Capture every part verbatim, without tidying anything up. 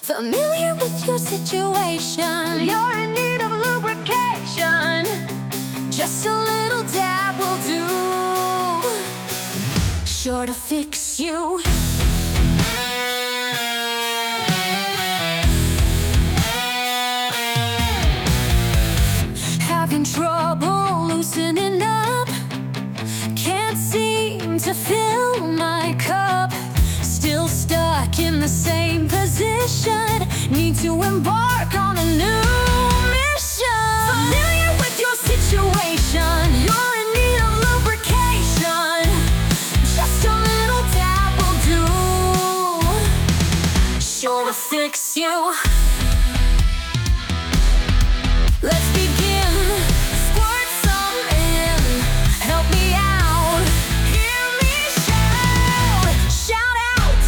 Familiar with your situation, you're in need of lubrication. Just a little dab will do, sure to fix you. Having trouble loosening up, can't seem to fill my cup. Still stuck in the same position, need to embark on a new mission. Familiar with your situation, you're in need of lubrication. Just a little dab will do, sure to fix you. Let's begin. Squirt some in, help me out, hear me shout, shout out.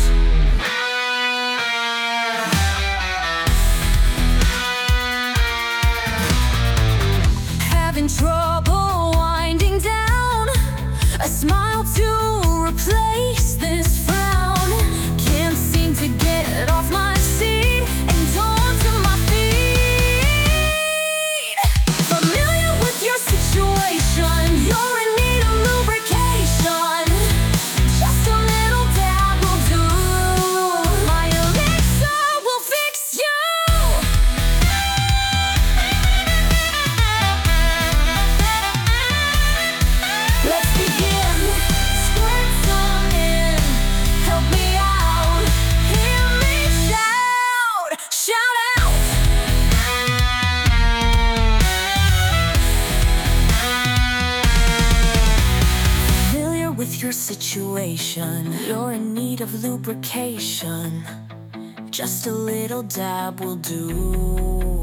Having trouble winding down, a smile to replace this frown. Can't seem to get off my seat and onto my feet. Familiar with your situation, you're in need of lubrication. Just a little dab will do, my elixir will fix you. Let's begin. Squirt some in, help me out, hear me shout, shout out. Familiar with your situation, you're in need of lubrication. Just a little dab will do.